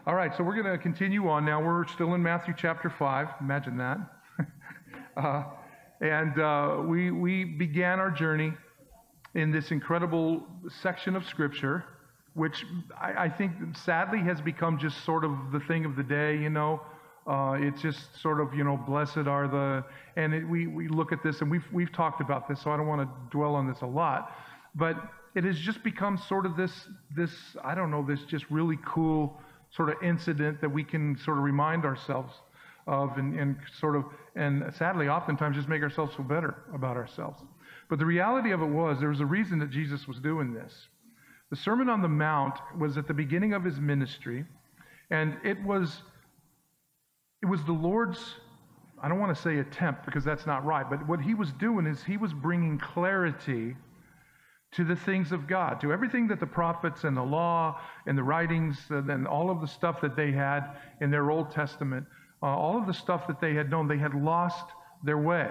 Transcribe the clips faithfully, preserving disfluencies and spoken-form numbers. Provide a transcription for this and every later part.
All right, so we're going to continue on now. We're still in Matthew chapter five. Imagine that. uh, and uh, we, we began our journey in this incredible section of Scripture, which I, I think sadly has become just sort of the thing of the day, you know. Uh, it's just sort of, you know, blessed are the, and it, we, we look at this, and we've, we've talked about this, so I don't want to dwell on this a lot, but it has just become sort of this, this I don't know, this just really cool sort of incident that we can sort of remind ourselves of and, and sort of, and sadly, oftentimes just make ourselves feel better about ourselves. But the reality of it was, there was a reason that Jesus was doing this. The Sermon on the Mount was at the beginning of his ministry, and it was, it was the Lord's, I don't want to say attempt because that's not right, but what he was doing is he was bringing clarity to the things of God, to everything that the prophets and the law and the writings and all of the stuff that they had in their Old Testament, uh, all of the stuff that they had known, they had lost their way.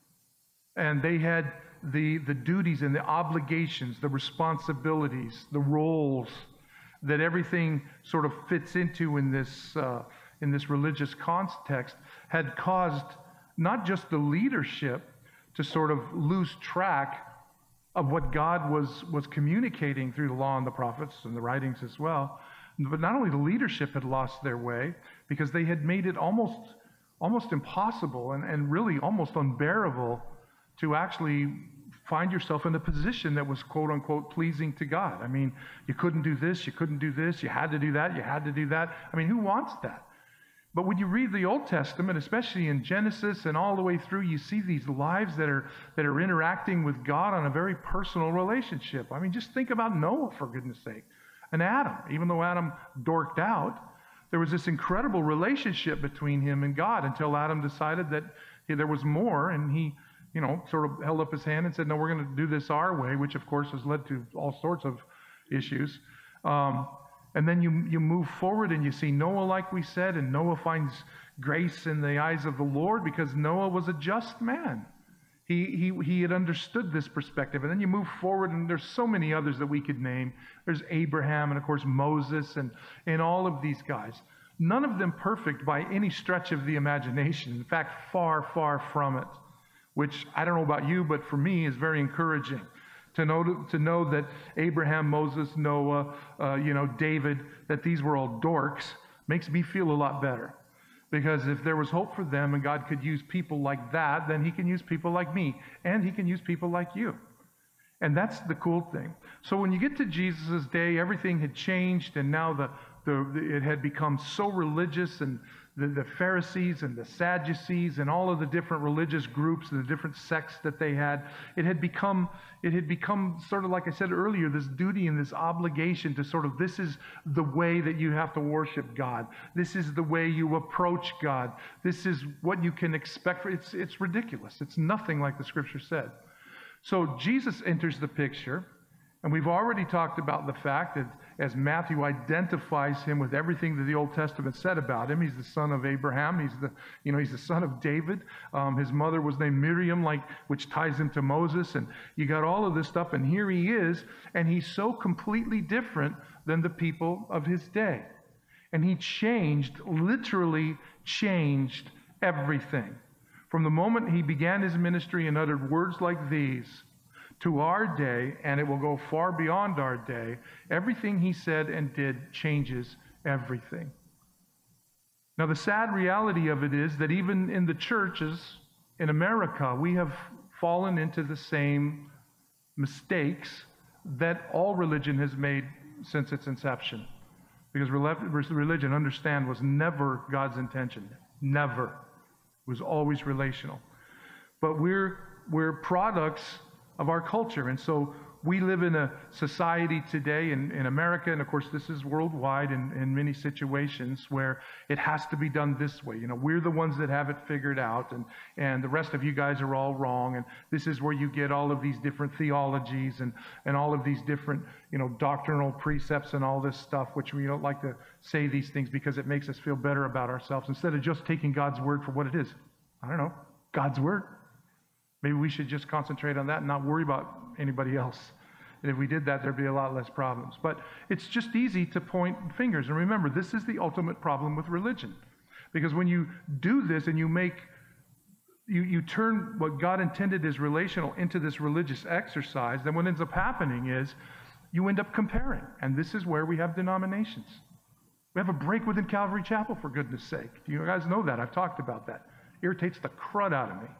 And they had the, the duties and the obligations, the responsibilities, the roles that everything sort of fits into in this, uh, in this religious context had caused not just the leadership to sort of lose track of what God was, was communicating through the law and the prophets and the writings as well. But not only the leadership had lost their way, because they had made it almost, almost impossible and, and really almost unbearable to actually find yourself in a position that was quote unquote pleasing to God. I mean, you couldn't do this, you couldn't do this, you had to do that, you had to do that. I mean, who wants that? But when you read the Old Testament, especially in Genesis and all the way through, you see these lives that are that are interacting with God on a very personal relationship. I mean, just think about Noah, for goodness sake, and Adam. Even though Adam dorked out, there was this incredible relationship between him and God until Adam decided that hey, there was more, and he, you know, sort of held up his hand and said, no, we're going to do this our way, which of course has led to all sorts of issues. Um, And then you you move forward and you see Noah, like we said, and Noah finds grace in the eyes of the Lord because Noah was a just man. He, he, he had understood this perspective. And then you move forward, and there's so many others that we could name. There's Abraham and, of course, Moses and, and all of these guys. None of them perfect by any stretch of the imagination. In fact, far, far from it, which I don't know about you, but for me is very encouraging. To know, to know that Abraham, Moses, Noah, uh, you know, David, that these were all dorks, makes me feel a lot better. Because if there was hope for them and God could use people like that, then he can use people like me, and he can use people like you. And that's the cool thing. So when you get to Jesus' day, everything had changed, and now the, the it had become so religious, and the, the Pharisees and the Sadducees and all of the different religious groups and the different sects that they had, it had become it had become sort of, like I said earlier, this duty and this obligation to sort of, this is the way that you have to worship God. This is the way you approach God. This is what you can expect. For, it's, it's ridiculous. It's nothing like the Scripture said. So Jesus enters the picture, and we've already talked about the fact that as Matthew identifies him with everything that the Old Testament said about him, he's the son of Abraham. He's the, you know, he's the son of David. Um, his mother was named Miriam, like, which ties him to Moses. And you got all of this stuff, and here he is, and he's so completely different than the people of his day. And he changed, literally changed everything. From the moment he began his ministry and uttered words like these, to our day, and it will go far beyond our day, everything he said and did changes everything. Now, the sad reality of it is that even in the churches in America, we have fallen into the same mistakes that all religion has made since its inception. Because religion, understand, was never God's intention. Never. It was always relational. But we're, we're products of our culture. And so we live in a society today in, in America, and of course this is worldwide in, in many situations, where it has to be done this way. You know, we're the ones that have it figured out, and, and the rest of you guys are all wrong. And this is where you get all of these different theologies and, and all of these different, you know, doctrinal precepts and all this stuff, which we don't like to say these things because it makes us feel better about ourselves, instead of just taking God's word for what it is. I don't know, God's word. Maybe we should just concentrate on that and not worry about anybody else. And if we did that, there'd be a lot less problems. But it's just easy to point fingers. And remember, this is the ultimate problem with religion. Because when you do this and you make, you, you turn what God intended as relational into this religious exercise, then what ends up happening is you end up comparing. And this is where we have denominations. We have a break within Calvary Chapel, for goodness sake. You guys know that. I've talked about that. Irritates the crud out of me.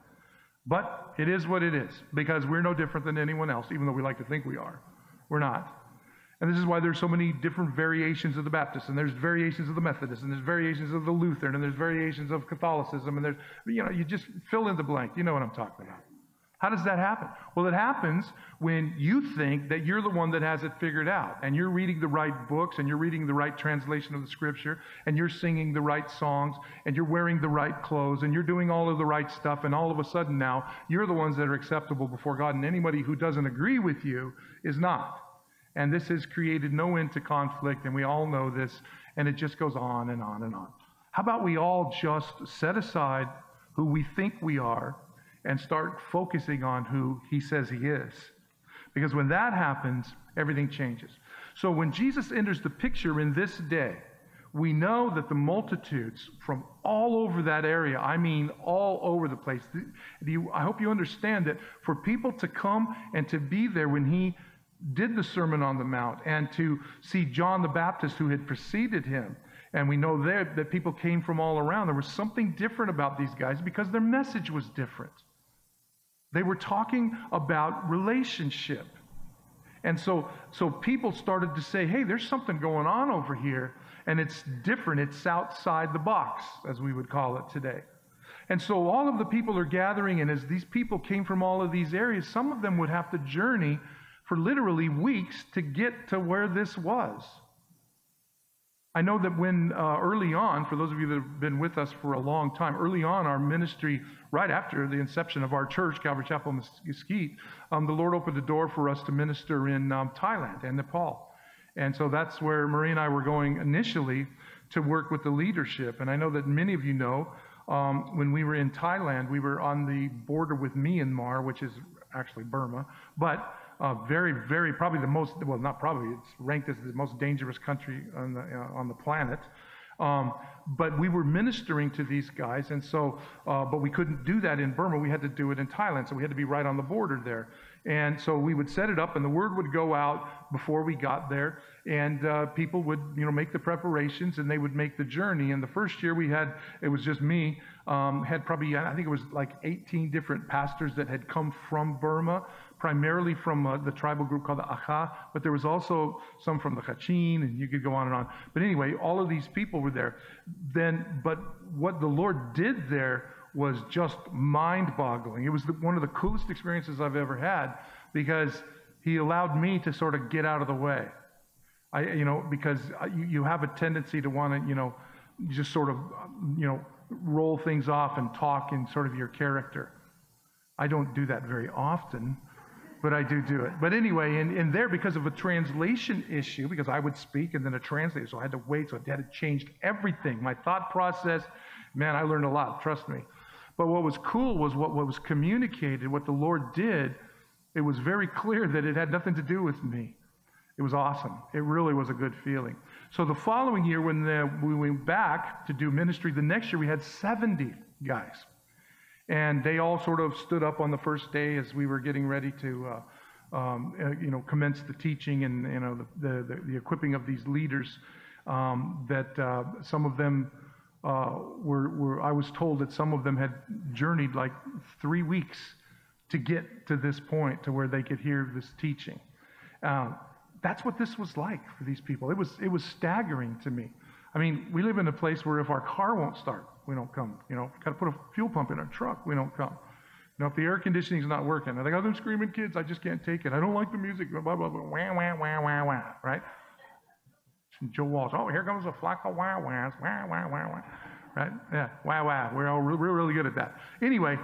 But it is what it is, because we're no different than anyone else, even though we like to think we are. We're not. And this is why there's so many different variations of the Baptists, and there's variations of the Methodists, and there's variations of the Lutheran, and there's variations of Catholicism, and there's, you know, you just fill in the blank. You know what I'm talking about. How does that happen? Well, it happens when you think that you're the one that has it figured out, and you're reading the right books, and you're reading the right translation of the Scripture, and you're singing the right songs, and you're wearing the right clothes, and you're doing all of the right stuff, and all of a sudden now, you're the ones that are acceptable before God, and anybody who doesn't agree with you is not. And this has created no end to conflict, and we all know this, and it just goes on and on and on. How about we all just set aside who we think we are and start focusing on who he says he is? Because when that happens, everything changes. So when Jesus enters the picture in this day, we know that the multitudes from all over that area, I mean all over the place, I hope you understand that for people to come and to be there when he did the Sermon on the Mount, and to see John the Baptist who had preceded him, and we know there that people came from all around. There was something different about these guys because their message was different. They were talking about relationship. And so, so people started to say, hey, there's something going on over here, and it's different. It's outside the box, as we would call it today. And so all of the people are gathering, and as these people came from all of these areas, some of them would have to journey for literally weeks to get to where this was. I know that when uh, early on, for those of you that have been with us for a long time, early on our ministry, right after the inception of our church, Calvary Chapel Mesquite, um, the Lord opened the door for us to minister in um, Thailand and Nepal. And so that's where Marie and I were going initially to work with the leadership. And I know that many of you know, um, when we were in Thailand, we were on the border with Myanmar, which is actually Burma, but Uh, very, very, probably the most, well, not probably, it's ranked as the most dangerous country on the, uh, on the planet. Um, but we were ministering to these guys, and so, uh, but we couldn't do that in Burma. We had to do it in Thailand, so we had to be right on the border there. And so we would set it up, and the word would go out before we got there, and uh, people would, you know, make the preparations, and they would make the journey. And the first year we had, it was just me, um, had probably, I think it was like eighteen different pastors that had come from Burma, primarily from uh, the tribal group called the Akha, but there was also some from the Kachin, and you could go on and on. But anyway, all of these people were there. Then, but what the Lord did there was just mind-boggling. It was the, one of the coolest experiences I've ever had, because he allowed me to sort of get out of the way. I, you know, because you, you have a tendency to want to, you know, just sort of, you know, roll things off and talk in sort of your character. I don't do that very often, but I do do it. But anyway, in, in there, because of a translation issue, because I would speak and then a translator, so I had to wait, so I had to change everything. My thought process, man, I learned a lot, trust me. But what was cool was what, what was communicated, what the Lord did. It was very clear that it had nothing to do with me. It was awesome. It really was a good feeling. So the following year, when the, we went back to do ministry, the next year we had seventy guys. And they all sort of stood up on the first day as we were getting ready to, uh, um, uh, you know, commence the teaching and, you know, the, the, the equipping of these leaders. Um, that uh, some of them uh, were, were, I was told that some of them had journeyed like three weeks to get to this point, to where they could hear this teaching. Uh, that's what this was like for these people. It was, it was staggering to me. I mean, we live in a place where if our car won't start, we don't come. You know, got to put a fuel pump in our truck, we don't come. You know, if the air conditioning's not working, I think, oh, them screaming kids, I just can't take it. I don't like the music, blah, blah, blah, wah, wah, wah, wah, wah, right? And Joe Walsh, oh, here comes a flock of wah, wahs, wah, wah, wah, wah, right? Yeah, wah, wah, we're all we're really good at that. Anyway,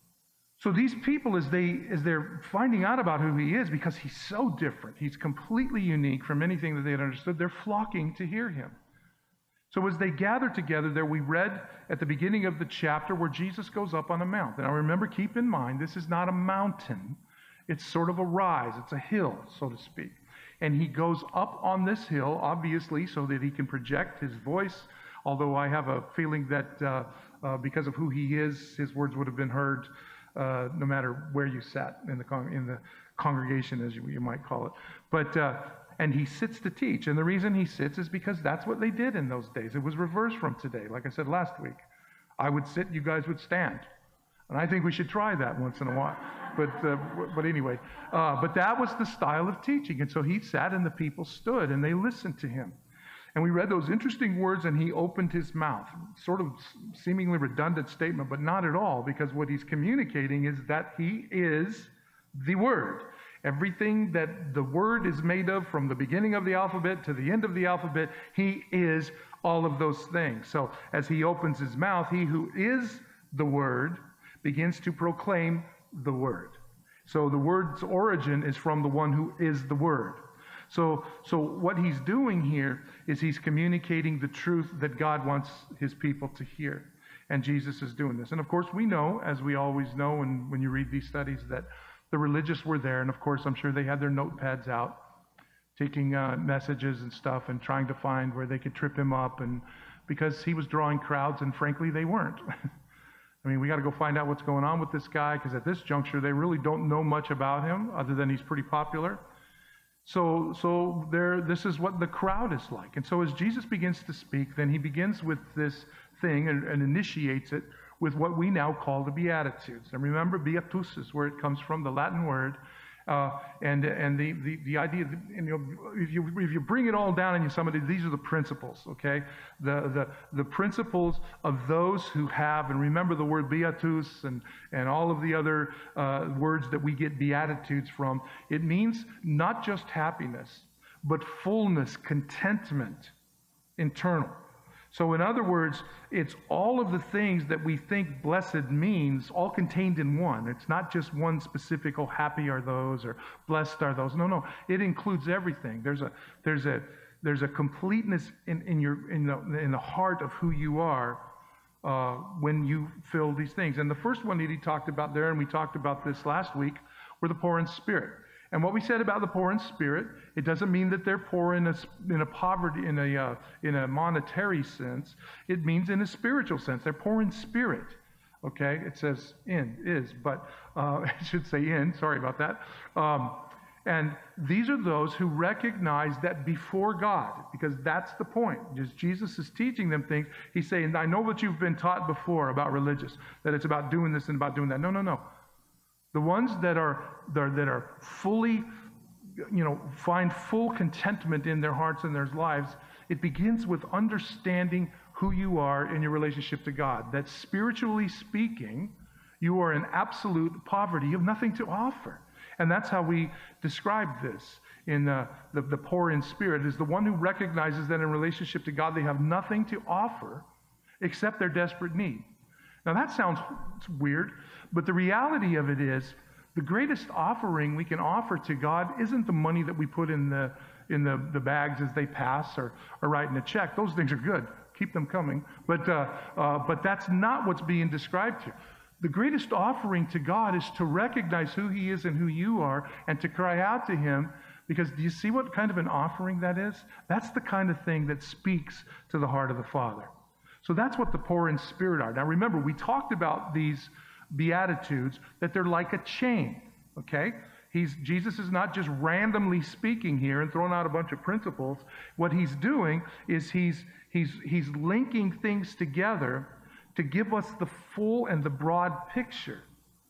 so these people, as, they, as they're finding out about who he is, because he's so different, he's completely unique from anything that they had understood, they're flocking to hear him. So as they gather together there, we read at the beginning of the chapter where Jesus goes up on a mount. Now remember, keep in mind, this is not a mountain. It's sort of a rise. It's a hill, so to speak. And he goes up on this hill, obviously, so that he can project his voice, although I have a feeling that uh, uh, because of who he is, his words would have been heard uh, no matter where you sat in the, con- in the congregation, as you, you might call it. But uh, and he sits to teach. And the reason he sits is because that's what they did in those days. It was reversed from today, like I said last week. I would sit, you guys would stand. And I think we should try that once in a while. But uh, but anyway, uh, but that was the style of teaching. And so he sat and the people stood and they listened to him. And we read those interesting words, and he opened his mouth. Sort of seemingly redundant statement, but not at all, because what he's communicating is that he is the Word. Everything that the Word is made of, from the beginning of the alphabet to the end of the alphabet, he is all of those things. So as he opens his mouth, he who is the Word begins to proclaim the Word. So the word's origin is from the one who is the Word. So, so what he's doing here is he's communicating the truth that God wants his people to hear. And Jesus is doing this. And of course, we know, as we always know when, when you read these studies, that the religious were there. And of course, I'm sure they had their notepads out, taking uh, messages and stuff and trying to find where they could trip him up. And because he was drawing crowds, and frankly, they weren't. I mean, we got to go find out what's going on with this guy, because at this juncture, they really don't know much about him other than he's pretty popular. So, so there, this is what the crowd is like. And so as Jesus begins to speak, then he begins with this thing and, and initiates it with what we now call the Beatitudes. And remember, beatus is where it comes from, the Latin word. Uh, and and the, the, the idea, that, and, you know, if you if you bring it all down and you sum it, these are the principles, okay? The the the principles of those who have, and remember the word beatus and and all of the other uh, words that we get beatitudes from. It means not just happiness, but fullness, contentment, internal. So in other words, it's all of the things that we think blessed means, all contained in one. It's not just one specific, oh, happy are those, or blessed are those. No, no, it includes everything. There's a there's a there's a completeness in, in your in the in the heart of who you are uh, when you feel these things. And the first one that he talked about there, and we talked about this last week, were the poor in spirit. And what we said about the poor in spirit, it doesn't mean that they're poor in a in a poverty in a uh, in a monetary sense. It means in a spiritual sense. They're poor in spirit. Okay, it says in is, but uh, it should say in. Sorry about that. Um, and these are those who recognize that before God, because that's the point. Just Jesus is teaching them things. He's saying, "I know what you've been taught before about religious, that it's about doing this and about doing that." No, no, no. The ones that are, that are that are fully, you know, find full contentment in their hearts and their lives, it begins with understanding who you are in your relationship to God. That spiritually speaking, you are in absolute poverty. You have nothing to offer. And that's how we describe this in uh, the, the poor in spirit, is the one who recognizes that in relationship to God, they have nothing to offer except their desperate need. Now that sounds weird, but the reality of it is the greatest offering we can offer to God isn't the money that we put in the in the, the bags as they pass, or, or writing a check. Those things are good. Keep them coming. But, uh, uh, but that's not what's being described here. The greatest offering to God is to recognize who he is and who you are, and to cry out to him, because do you see what kind of an offering that is? That's the kind of thing that speaks to the heart of the Father. So that's what the poor in spirit are. Now remember, we talked about these Beatitudes, that they're like a chain, okay? He's, Jesus is not just randomly speaking here and throwing out a bunch of principles. What he's doing is he's, he's, he's linking things together to give us the full and the broad picture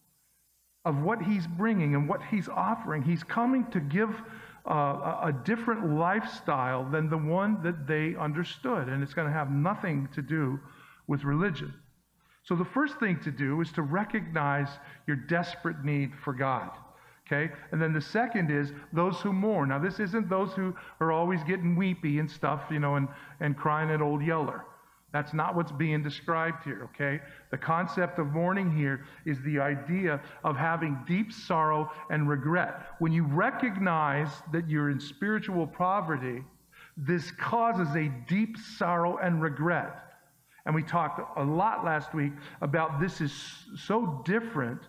of what he's bringing and what he's offering. He's coming to give uh, a different lifestyle than the one that they understood, and it's going to have nothing to do with religion. So the first thing to do is to recognize your desperate need for God, okay? And then the second is those who mourn. Now this isn't those who are always getting weepy and stuff, you know, and, and crying at Old Yeller. That's not what's being described here, okay? The concept of mourning here is the idea of having deep sorrow and regret. When you recognize that you're in spiritual poverty, this causes a deep sorrow and regret. And we talked a lot last week about this is so different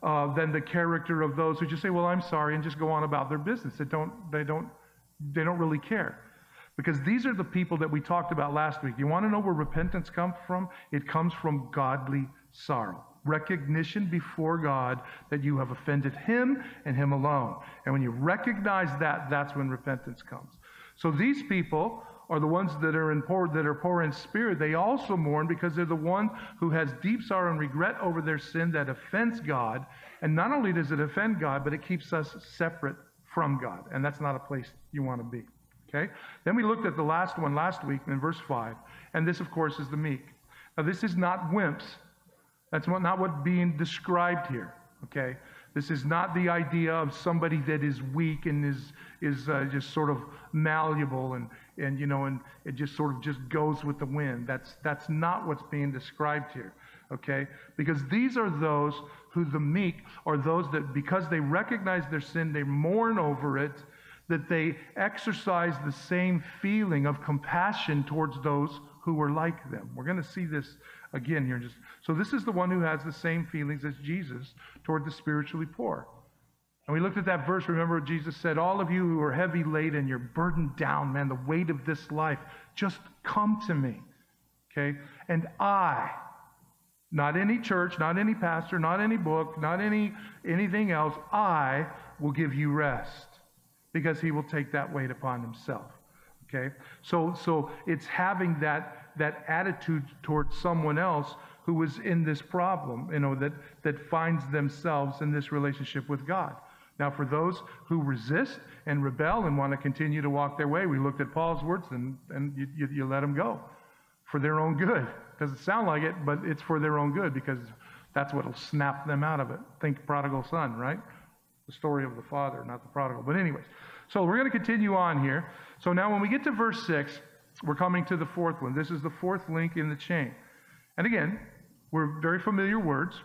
uh, than the character of those who just say, well, I'm sorry, and just go on about their business. They don't, they don't, they don't really care. Because these are the people that we talked about last week. You want to know where repentance comes from? It comes from godly sorrow. Recognition before God that you have offended Him and Him alone. And when you recognize that, that's when repentance comes. So these people are the ones that are in poor, that are poor in spirit. They also mourn because they're the one who has deep sorrow and regret over their sin that offends God. And not only does it offend God, but it keeps us separate from God. And that's not a place you want to be. Okay? Then we looked at the last one last week in verse five. And this, of course, is the meek. Now, this is not wimps. That's not what's being described here. Okay? This is not the idea of somebody that is weak and is is uh, just sort of malleable and and you know and it just sort of just goes with the wind. That's that's not what's being described here. Okay? Because these are those who the meek are those that because they recognize their sin, they mourn over it, that they exercise the same feeling of compassion towards those who were like them. We're going to see this again here. Just so this is the one who has the same feelings as Jesus toward the spiritually poor. And we looked at that verse. Remember what Jesus said, all of you who are heavy laden, you're burdened down, man, the weight of this life, just come to me. Okay? And I, not any church, not any pastor, not any book, not any anything else, I will give you rest because He will take that weight upon Himself. Okay? So so it's having that that attitude towards someone else who is in this problem, you know, that, that finds themselves in this relationship with God. Now, for those who resist and rebel and want to continue to walk their way, we looked at Paul's words, and, and you, you, you let them go for their own good. Doesn't sound like it, but it's for their own good because that's what will snap them out of it. Think prodigal son, right? The story of the father, not the prodigal. But anyways, so we're going to continue on here. So now when we get to verse six, we're coming to the fourth one. This is the fourth link in the chain. And again, we're very familiar words.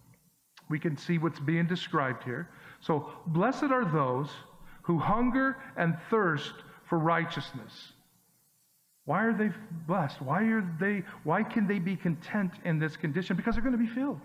We can see what's being described here. So, blessed are those who hunger and thirst for righteousness. Why are they blessed? Why are they, why can they be content in this condition? Because they're going to be filled.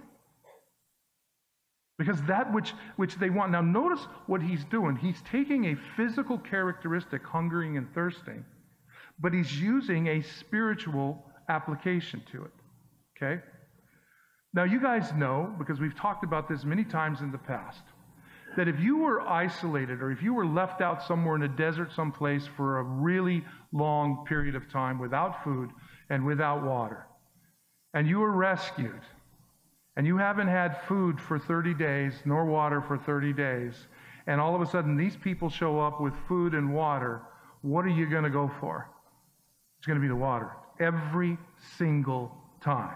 Because that which, which they want. Now, notice what he's doing. He's taking a physical characteristic, hungering and thirsting, but he's using a spiritual application to it. Okay? Now, you guys know, because we've talked about this many times in the past, that if you were isolated or if you were left out somewhere in a desert someplace for a really long period of time without food and without water, and you were rescued, and you haven't had food for thirty days nor water for thirty days, and all of a sudden these people show up with food and water, what are you going to go for? It's going to be the water every single time.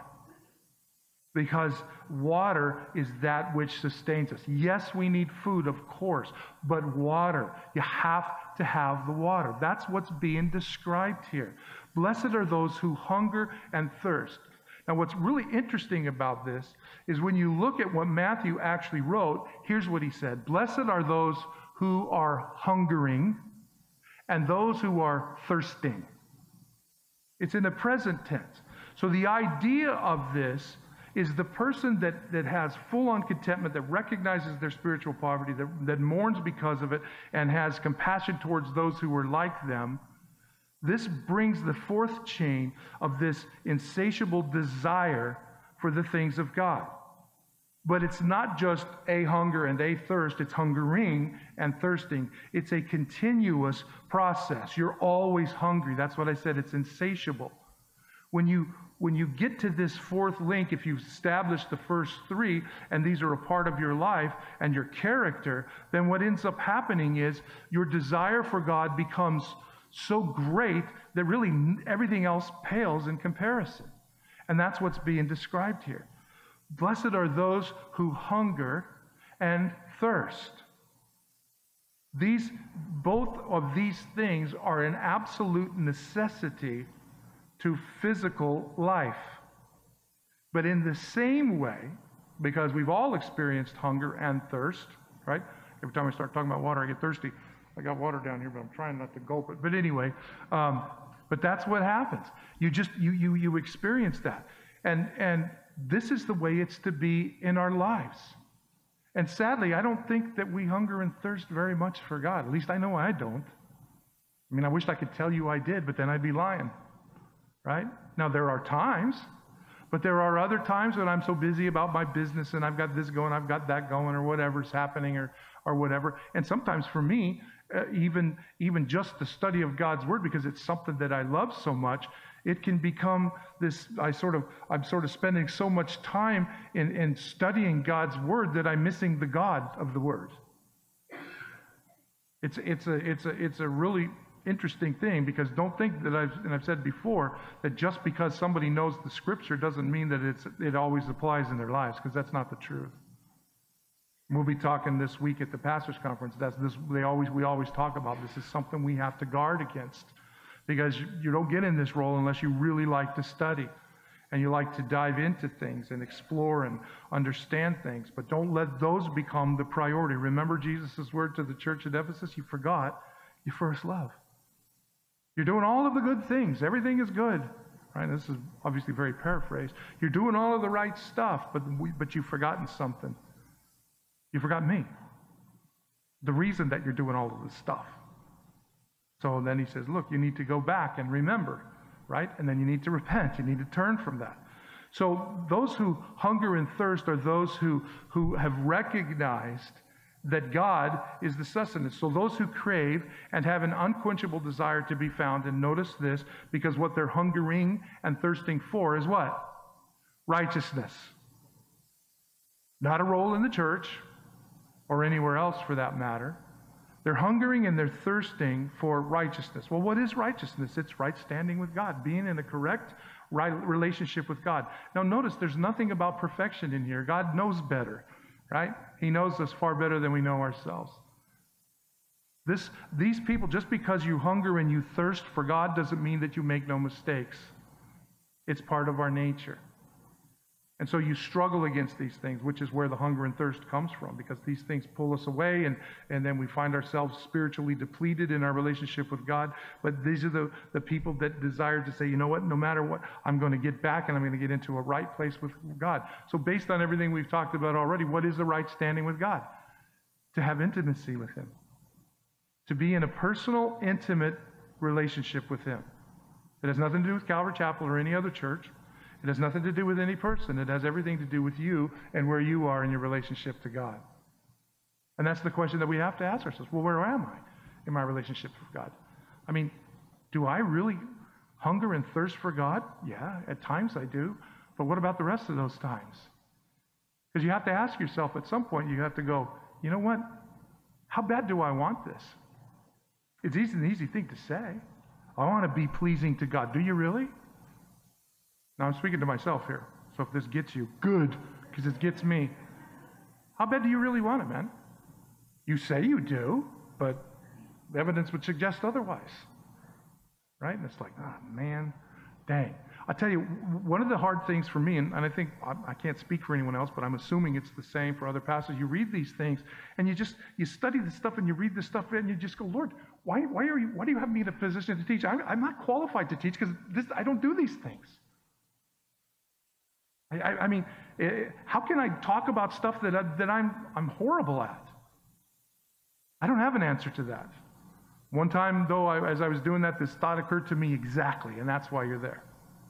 Because water is that which sustains us. Yes, we need food, of course, but water, you have to have the water. That's what's being described here. Blessed are those who hunger and thirst. Now, what's really interesting about this is when you look at what Matthew actually wrote, here's what he said. Blessed are those who are hungering and those who are thirsting. It's in the present tense. So the idea of this is the person that, that has full-on contentment, that recognizes their spiritual poverty, that, that mourns because of it, and has compassion towards those who are like them. This brings the fourth chain of this insatiable desire for the things of God. But it's not just a hunger and a thirst, it's hungering and thirsting. It's a continuous process. You're always hungry. That's what I said, it's insatiable. When you When you get to this fourth link, if you've established the first three, and these are a part of your life and your character, then what ends up happening is your desire for God becomes so great that really everything else pales in comparison. And that's what's being described here. Blessed are those who hunger and thirst. These, both of these things are an absolute necessity to physical life. But in the same way, because we've all experienced hunger and thirst, right? Every time I start talking about water, I get thirsty. I got water down here, but I'm trying not to gulp it. But anyway, um, but that's what happens. You just, you you you experience that. And and this is the way it's to be in our lives. And sadly, I don't think that we hunger and thirst very much for God. At least I know I don't. I mean, I wish I could tell you I did, but then I'd be lying, right? Now, there are times, but there are other times when I'm so busy about my business and I've got this going, I've got that going, or whatever's happening, or or whatever. And sometimes for me, uh, even even just the study of God's Word, because it's something that I love so much, it can become this, I sort of, I'm sort of spending so much time in, in studying God's Word that I'm missing the God of the Word. It's, it's, a, it's, a, it's a really interesting thing, because don't think that I've, and I've said before, that just because somebody knows the Scripture doesn't mean that it's, it always applies in their lives, because that's not the truth. We'll be talking this week at the Pastors Conference. That's this, they always, we always talk about this is something we have to guard against. Because you don't get in this role unless you really like to study and you like to dive into things and explore and understand things. But don't let those become the priority. Remember Jesus' word to the church at Ephesus? You forgot your first love. You're doing all of the good things. Everything is good. Right? This is obviously very paraphrased. You're doing all of the right stuff, but, we, but you've forgotten something. You forgot me. The reason that you're doing all of this stuff. So then he says, look, you need to go back and remember, right? And then you need to repent. You need to turn from that. So those who hunger and thirst are those who, who have recognized that God is the sustenance. So those who crave and have an unquenchable desire to be found, and notice this, because what they're hungering and thirsting for is what? Righteousness. Not a role in the church or anywhere else for that matter. They're hungering and they're thirsting for righteousness. Well, what is righteousness? It's right standing with God, being in a correct right relationship with God. Now, notice there's nothing about perfection in here. God knows better, right? He knows us far better than we know ourselves. This, these people, just because you hunger and you thirst for God doesn't mean that you make no mistakes. It's part of our nature. And so you struggle against these things, which is where the hunger and thirst comes from, because these things pull us away, and, and then we find ourselves spiritually depleted in our relationship with God. But these are the, the people that desire to say, you know what, no matter what, I'm going to get back and I'm going to get into a right place with God. So based on everything we've talked about already, what is the right standing with God? To have intimacy with Him. To be in a personal, intimate relationship with Him. It has nothing to do with Calvary Chapel or any other church. It has nothing to do with any person. It has everything to do with you and where you are in your relationship to God. And that's the question that we have to ask ourselves. Well, where am I in my relationship with God? I mean, do I really hunger and thirst for God? Yeah, at times I do. But what about the rest of those times? Because you have to ask yourself at some point, you have to go, you know what? How bad do I want this? It's easy, an easy thing to say. I want to be pleasing to God. Do you really? Now, I'm speaking to myself here, so if this gets you, good, because it gets me. How bad do you really want it, man? You say you do, but the evidence would suggest otherwise, right? And it's like, oh, man, dang. I tell you, one of the hard things for me, and, and I think I, I can't speak for anyone else, but I'm assuming it's the same for other pastors. You read these things, and you just, you study this stuff, and you read this stuff, and you just go, Lord, why, why are you, why do you have me in a position to teach? I'm, I'm not qualified to teach, because this, I don't do these things. I, I mean, how can I talk about stuff that, I, that I'm, I'm horrible at? I don't have an answer to that. One time, though, I, as I was doing that, this thought occurred to me exactly, and that's why you're there.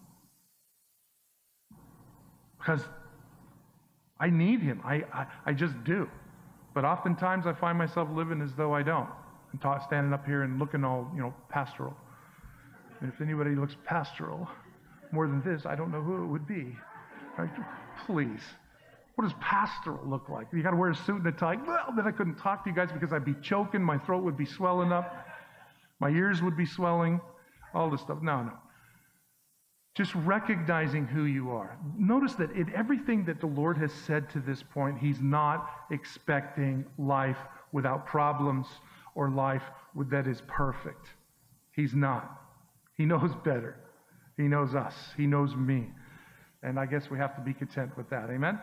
Because I need Him. I, I, I just do. But oftentimes I find myself living as though I don't. I'm ta- standing up here and looking all, you know, pastoral. And if anybody looks pastoral more than this, I don't know who it would be. Right? Please. What does pastoral look like? You got to wear a suit and a tie? Well, then I couldn't talk to you guys because I'd be choking. My throat would be swelling up. My ears would be swelling. All this stuff. No, no. Just recognizing who you are. Notice that in everything that the Lord has said to this point, He's not expecting life without problems or life that is perfect. He's not. He knows better. He knows us. He knows me. And I guess we have to be content with that. Amen?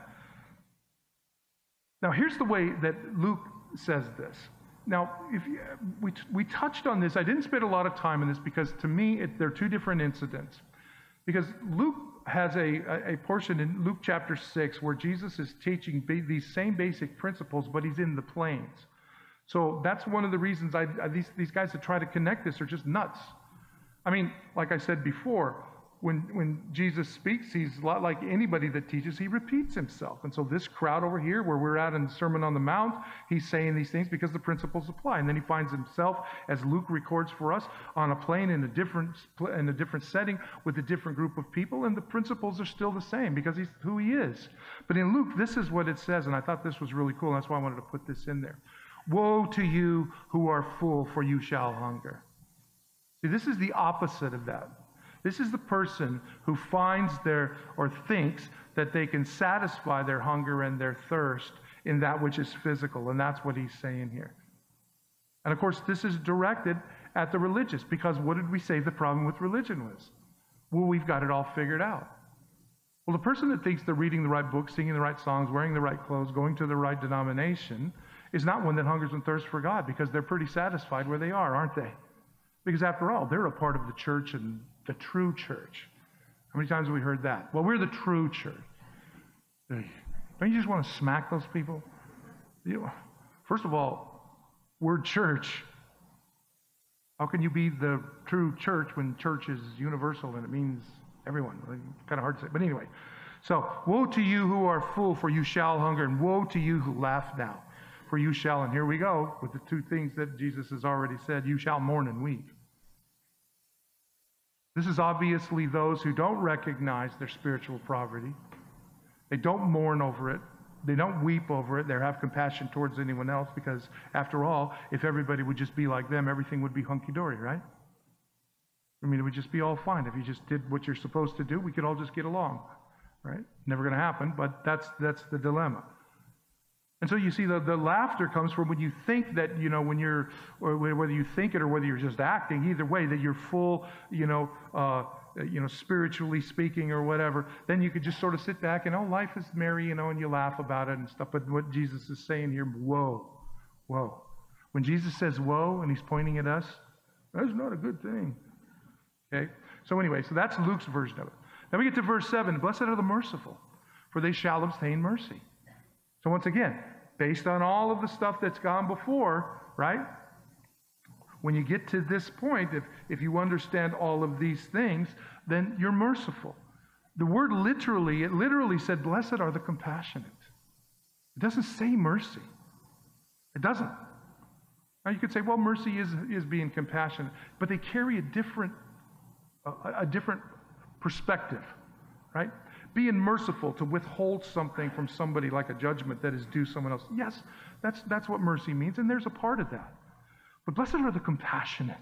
Now, here's the way that Luke says this. Now, if you, we, we touched on this. I didn't spend a lot of time on this because, to me, it, they're two different incidents. Because Luke has a, a portion in Luke chapter six where Jesus is teaching these same basic principles, but he's in the plains. So that's one of the reasons I, I these, these guys that try to connect this are just nuts. I mean, like I said before, when, when Jesus speaks, he's a lot like anybody that teaches, he repeats himself. And so this crowd over here, where we're at in the Sermon on the Mount, he's saying these things because the principles apply. And then he finds himself, as Luke records for us, on a plane in a different in a different setting with a different group of people, and the principles are still the same because he's who he is. But in Luke, this is what it says, and I thought this was really cool, and that's why I wanted to put this in there. Woe to you who are full, for you shall hunger. See, this is the opposite of that. This is the person who finds their, or thinks that they can satisfy their hunger and their thirst in that which is physical. And that's what he's saying here. And of course, this is directed at the religious, because what did we say the problem with religion was? Well, we've got it all figured out. Well, the person that thinks they're reading the right books, singing the right songs, wearing the right clothes, going to the right denomination is not one that hungers and thirsts for God, because they're pretty satisfied where they are, aren't they? Because after all, they're a part of the church, and the true church. How many times have we heard that? Well, we're the true church. Don't you just want to smack those people? You know, first of all, word church. How can you be the true church when church is universal and it means everyone? Kind of hard to say. But anyway, so woe to you who are full, for you shall hunger, and woe to you who laugh now, for you shall, and here we go with the two things that Jesus has already said, you shall mourn and weep. This is obviously those who don't recognize their spiritual poverty. They don't mourn over it. They don't weep over it. They have compassion towards anyone else, because after all, if everybody would just be like them, everything would be hunky-dory, right? I mean, it would just be all fine. If you just did what you're supposed to do, we could all just get along, right? Never going to happen, but that's that's the dilemma. And so you see, the, the laughter comes from when you think that, you know, when you're, or whether you think it or whether you're just acting, either way, that you're full, you know, uh, you know, spiritually speaking or whatever, then you could just sort of sit back and, oh, life is merry, you know, and you laugh about it and stuff. But what Jesus is saying here, woe, woe. When Jesus says woe and he's pointing at us, that's not a good thing. Okay? So anyway, so that's Luke's version of it. Then we get to verse seven. Blessed are the merciful, for they shall obtain mercy. So once again, based on all of the stuff that's gone before, right? When you get to this point, if, if you understand all of these things, then you're merciful. The word literally, it literally said, blessed are the compassionate. It doesn't say mercy. It doesn't. Now you could say, well, mercy is, is being compassionate, but they carry a different, a, a different perspective, right? Being merciful, to withhold something from somebody like a judgment that is due someone else. Yes, that's, that's what mercy means, and there's a part of that. But blessed are the compassionate.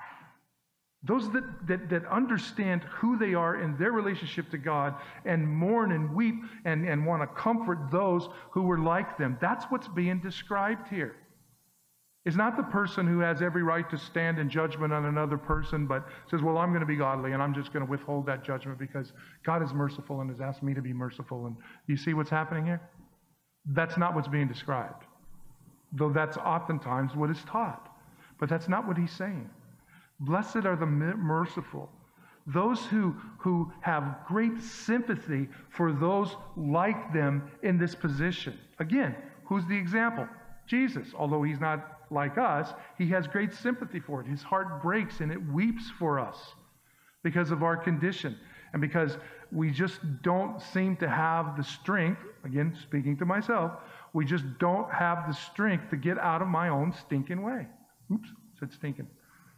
Those that, that, that understand who they are in their relationship to God and mourn and weep and, and want to comfort those who were like them. That's what's being described here. It's not the person who has every right to stand in judgment on another person, but says, well, I'm going to be godly, and I'm just going to withhold that judgment because God is merciful and has asked me to be merciful. And you see what's happening here? That's not what's being described, though that's oftentimes what is taught. But that's not what he's saying. Blessed are the merciful, those who, who have great sympathy for those like them in this position. Again, who's the example? Jesus. Although he's not like us, he has great sympathy for it. His heart breaks and it weeps for us because of our condition, and because we just don't seem to have the strength, again, speaking to myself, we just don't have the strength to get out of my own stinking way. Oops, said stinking.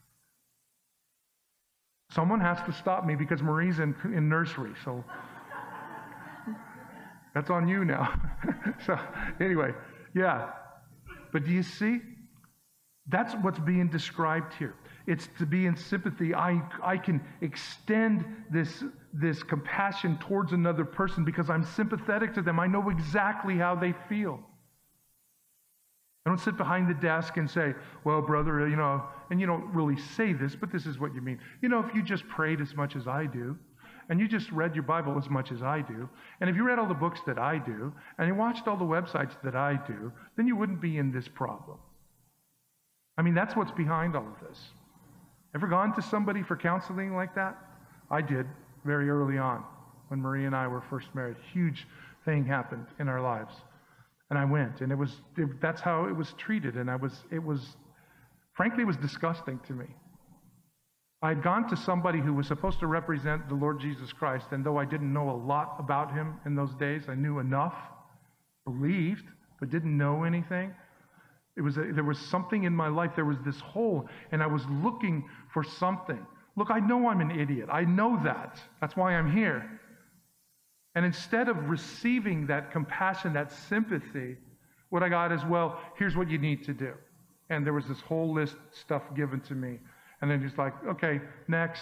Someone has to stop me because Marie's in, in nursery, so that's on you now. So anyway, yeah. But do you see? That's what's being described here. It's to be in sympathy. I, I can extend this, this compassion towards another person because I'm sympathetic to them. I know exactly how they feel. I don't sit behind the desk and say, well, brother, you know, and you don't really say this, but this is what you mean. You know, if you just prayed as much as I do, and you just read your Bible as much as I do, and if you read all the books that I do, and you watched all the websites that I do, then you wouldn't be in this problem. I mean, that's what's behind all of this. Ever gone to somebody for counseling like that? I did very early on. when Marie and I were first married. Huge thing happened in our lives. And I went, and it was, it, that's how it was treated. And I was, it was, frankly, it was disgusting to me. I had gone to somebody who was supposed to represent the Lord Jesus Christ, and though I didn't know a lot about him in those days, I knew enough, believed, but didn't know anything. It was a, there was something in my life, there was this hole, and I was looking for something. Look, I know I'm an idiot. I know that. That's why I'm here. And instead of receiving that compassion, that sympathy, what I got is, well, here's what you need to do. And there was this whole list of stuff given to me. And then he's like, okay, next.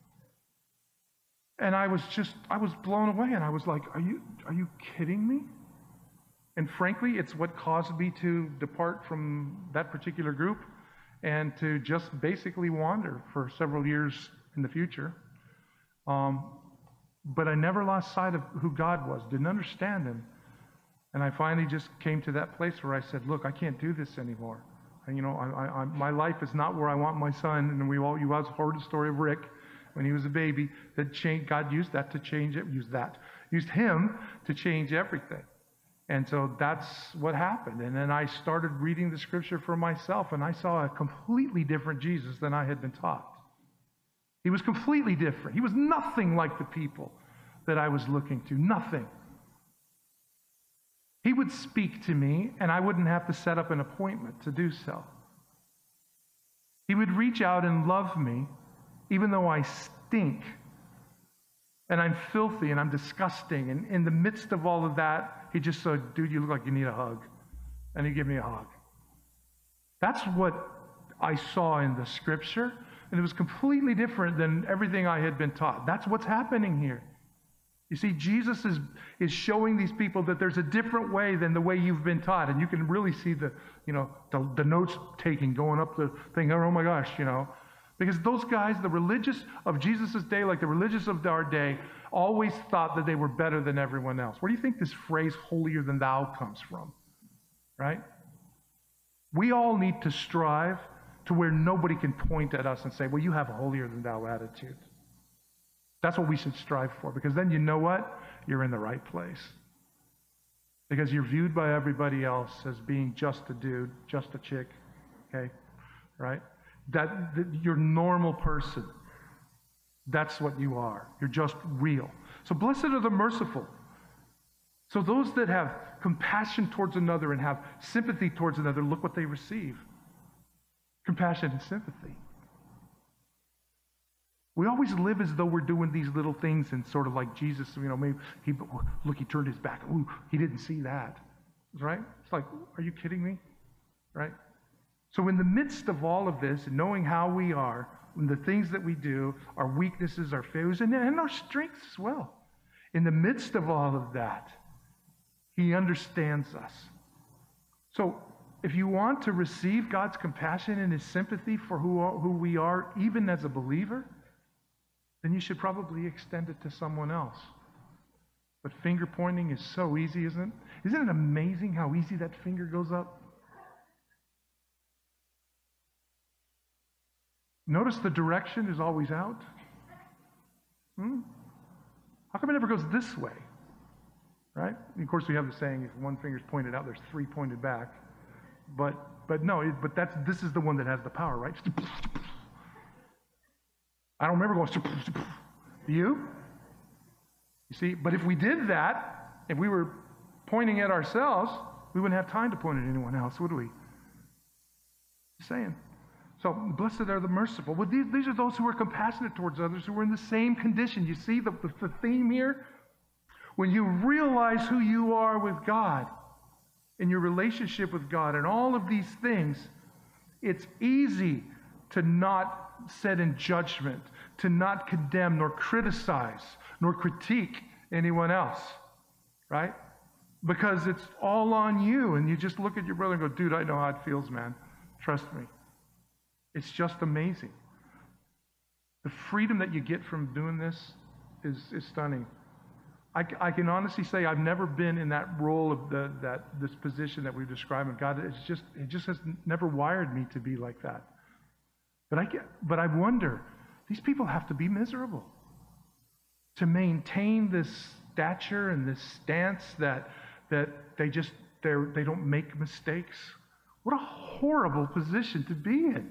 And I was just, I was blown away. And I was like, are you, are you kidding me? And frankly, it's what caused me to depart from that particular group and to just basically wander for several years in the future. Um, but I never lost sight of who God was, didn't understand him. And I finally just came to that place where I said, look, I can't do this anymore. And, you know, I, I, my life is not where I want my son. And we all, you all heard the story of Rick when he was a baby. That changed, God used that to change it, used that, used him to change everything. And so that's what happened. And then I started reading the scripture for myself, and I saw a completely different Jesus than I had been taught. He was completely different. He was nothing like the people that I was looking to, nothing. He would speak to me, and I wouldn't have to set up an appointment to do so. He would reach out and love me, even though I stink, and I'm filthy, and I'm disgusting. And in the midst of all of that, he just said, dude, you look like you need a hug. And he'd give me a hug. That's what I saw in the scripture, and it was completely different than everything I had been taught. That's what's happening here. You see, Jesus is, is showing these people that there's a different way than the way you've been taught. And you can really see the, you know, the, the notes taking going up the thing. Oh my gosh, you know. Because those guys, the religious of Jesus' day, like the religious of our day, always thought that they were better than everyone else. Where do you think this phrase, holier than thou, comes from? Right? We all need to strive to where nobody can point at us and say, well, you have a holier than thou attitude. That's what we should strive for, because then you know what? You're in the right place. Because you're viewed by everybody else as being just a dude, just a chick, okay? Right? That, that you're a normal person. That's what you are. You're just real. So blessed are the merciful. So those that have compassion towards another and have sympathy towards another, look what they receive. Compassion and sympathy. We always live as though we're doing these little things and sort of like Jesus, you know, maybe he, look, he turned his back. Ooh, he didn't see that. Right? It's like, are you kidding me? Right? So in the midst of all of this, knowing how we are, and the things that we do, our weaknesses, our failures, and, and our strengths as well. In the midst of all of that, he understands us. So if you want to receive God's compassion and his sympathy for who, who we are, even as a believer, then you should probably extend it to someone else. But finger pointing is so easy, isn't it? Isn't it amazing how easy that finger goes up? Notice the direction is always out. Hmm? How come it never goes this way? Right? And of course, we have the saying, if one finger's pointed out, there's three pointed back. But but no, it, but that's this is the one that has the power, right? I don't remember going, do you? You see, but if we did that, if we were pointing at ourselves, we wouldn't have time to point at anyone else, would we? Just saying. So, blessed are the merciful. Well, these, these are those who are compassionate towards others, who are in the same condition. You see the, the, the theme here? When you realize who you are with God, in your relationship with God, and all of these things, it's easy to not set in judgment, to not condemn, nor criticize, nor critique anyone else, right? Because it's all on you, and you just look at your brother and go, dude, I know how it feels, man. Trust me. It's just amazing. The freedom that you get from doing this is, is stunning. I, I can honestly say I've never been in that role of the, that this position that we've described. And God, it's just it just has never wired me to be like that. But I get, but I wonder, these people have to be miserable. to maintain this stature and this stance that that they just they're they don't make mistakes. What a horrible position to be in.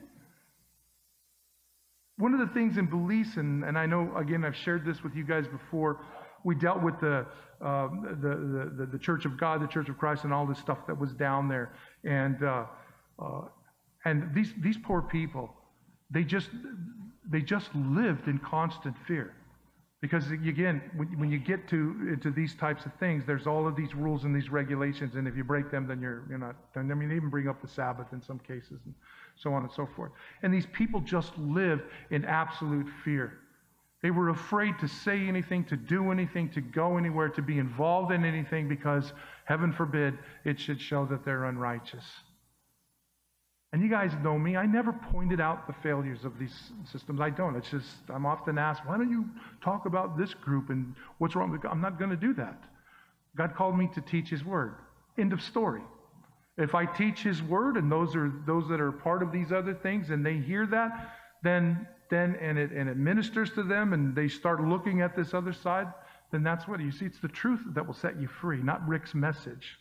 One of the things in Belize, and, and I know, again, I've shared this with you guys before, we dealt with the, uh, the, the, the Church of God, the Church of Christ, and all this stuff that was down there. And uh, uh, and these these poor people, they just they just lived in constant fear. Because again, when, when you get to into these types of things, there's all of these rules and these regulations, and if you break them, then you're you're not done. I mean, they even bring up the Sabbath in some cases, and so on and so forth. And these people just lived in absolute fear. They were afraid to say anything, to do anything, to go anywhere, to be involved in anything, because heaven forbid it should show that they're unrighteous. And you guys know me. I never pointed out the failures of these systems. I don't. It's just, I'm often asked, why don't you talk about this group and what's wrong? I'm not going to do that. God called me to teach His Word. End of story. If I teach His Word and those are those that are part of these other things and they hear that, then then and it and it ministers to them and they start looking at this other side, then that's what you see. It's the truth that will set you free, not Rick's message.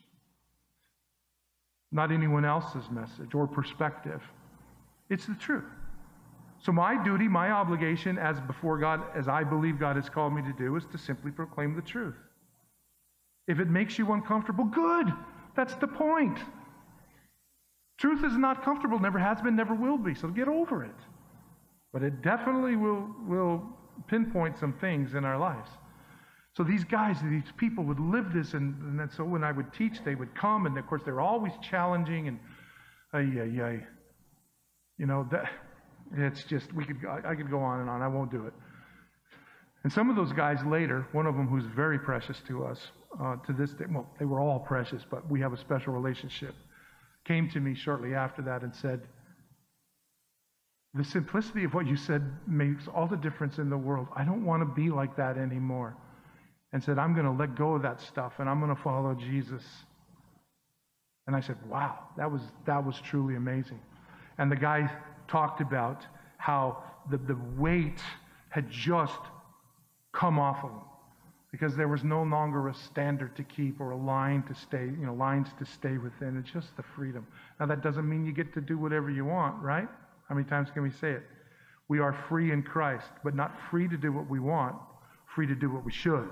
Not anyone else's message or perspective. It's the truth. So my duty, my obligation as before God, as I believe God has called me to do, is to simply proclaim the truth. If it makes you uncomfortable, good. That's the point. Truth is not comfortable, never has been, never will be, so get over it. But it definitely will, will pinpoint some things in our lives. So these guys, these people would live this, and, and then, so when I would teach, they would come, and of course they're always challenging, and ay, ay, ay. You know, that, it's just, we could, I, I could go on and on, I won't do it. And some of those guys later, one of them who's very precious to us, uh, to this day, well, they were all precious, but we have a special relationship, came to me shortly after that and said, the simplicity of what you said makes all the difference in the world. I don't want to be like that anymore. And said, I'm going to let go of that stuff and I'm going to follow Jesus. And I said, wow, that was that was truly amazing. And the guy talked about how the, the weight had just come off of him because there was no longer a standard to keep or a line to stay, you know, lines to stay within. It's just the freedom. Now that doesn't mean you get to do whatever you want, right? How many times can we say it? We are free in Christ, but not free to do what we want, free to do what we should.